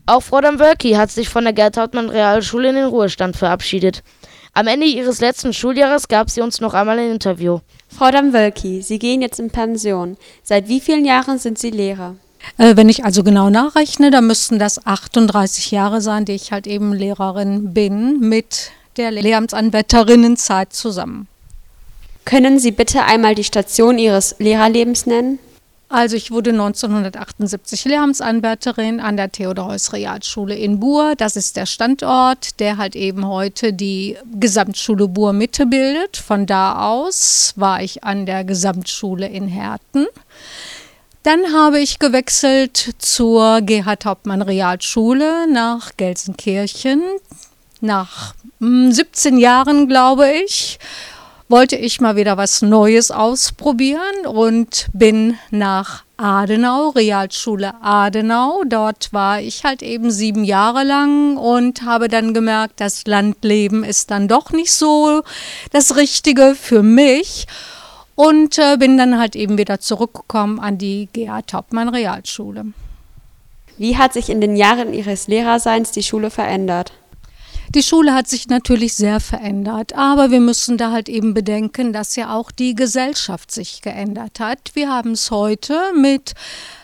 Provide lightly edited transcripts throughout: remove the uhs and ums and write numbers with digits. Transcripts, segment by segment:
Auch Frau Damwölki hat sich von der Gerd-Hauptmann-Realschule in den Ruhestand verabschiedet. Am Ende ihres letzten Schuljahres gab sie uns noch einmal ein Interview. Frau Damwölki, Sie gehen jetzt in Pension. Seit wie vielen Jahren sind Sie Lehrer? Wenn ich also genau nachrechne, dann müssten das 38 Jahre sein, die ich halt eben Lehrerin bin, mit der Lehramtsanwärterinnenzeit zusammen. Können Sie bitte einmal die Station Ihres Lehrerlebens nennen? Also ich wurde 1978 Lehramtsanwärterin an der Theodor-Heuss-Realschule in Buer. Das ist der Standort, der halt eben heute die Gesamtschule Buer-Mitte bildet. Von da aus war ich an der Gesamtschule in Herten. Dann habe ich gewechselt zur Gerhard-Hauptmann-Realschule nach Gelsenkirchen. Nach 17 Jahren, glaube ich, wollte ich mal wieder was Neues ausprobieren und bin nach Adenau, Realschule Adenau. Dort war ich halt eben 7 Jahre lang und habe dann gemerkt, das Landleben ist dann doch nicht so das Richtige für mich. Und bin dann halt eben wieder zurückgekommen an die Gerhard-Hauptmann-Realschule. Wie hat sich in den Jahren Ihres Lehrerseins die Schule verändert? Die Schule hat sich natürlich sehr verändert, aber wir müssen da halt eben bedenken, dass ja auch die Gesellschaft sich geändert hat. Wir haben es heute mit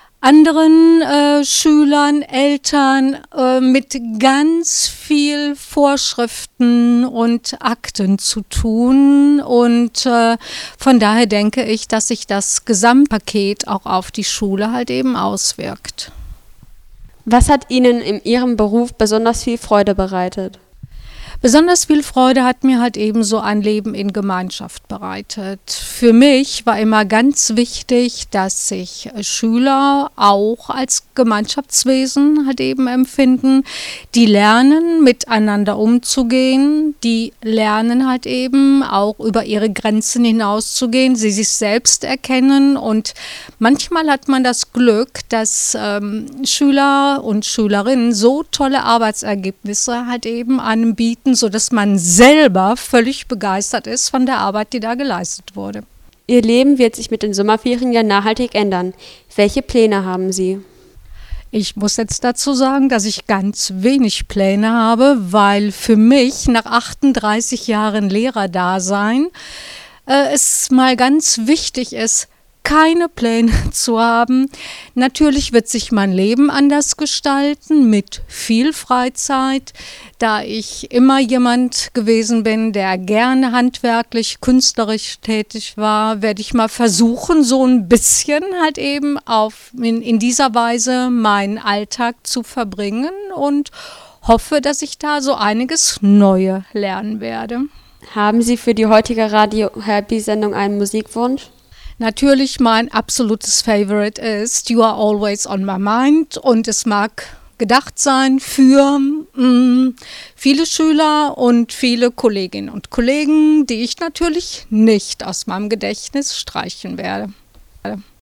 anderen Schülern, Eltern mit ganz viel Vorschriften und Akten zu tun und von daher denke ich, dass sich das Gesamtpaket auch auf die Schule halt eben auswirkt. Was hat Ihnen in Ihrem Beruf besonders viel Freude bereitet? Besonders viel Freude hat mir halt eben so ein Leben in Gemeinschaft bereitet. Für mich war immer ganz wichtig, dass sich Schüler auch als Gemeinschaftswesen halt eben empfinden. Die lernen, miteinander umzugehen. Die lernen halt eben auch über ihre Grenzen hinauszugehen. Sie sich selbst erkennen und manchmal hat man das Glück, dass Schüler und Schülerinnen so tolle Arbeitsergebnisse halt eben einem bieten, sodass man selber völlig begeistert ist von der Arbeit, die da geleistet wurde. Ihr Leben wird sich mit den Sommerferien ja nachhaltig ändern. Welche Pläne haben Sie? Ich muss jetzt dazu sagen, dass ich ganz wenig Pläne habe, weil für mich nach 38 Jahren Lehrerdasein es mal ganz wichtig ist, keine Pläne zu haben. Natürlich wird sich mein Leben anders gestalten, mit viel Freizeit, da ich immer jemand gewesen bin, der gerne handwerklich, künstlerisch tätig war, werde ich mal versuchen, so ein bisschen halt eben in dieser Weise meinen Alltag zu verbringen und hoffe, dass ich da so einiges Neue lernen werde. Haben Sie für die heutige Radio-Happy-Sendung einen Musikwunsch? Natürlich, mein absolutes Favorite ist You Are Always on My Mind und es mag gedacht sein für viele Schüler und viele Kolleginnen und Kollegen, die ich natürlich nicht aus meinem Gedächtnis streichen werde.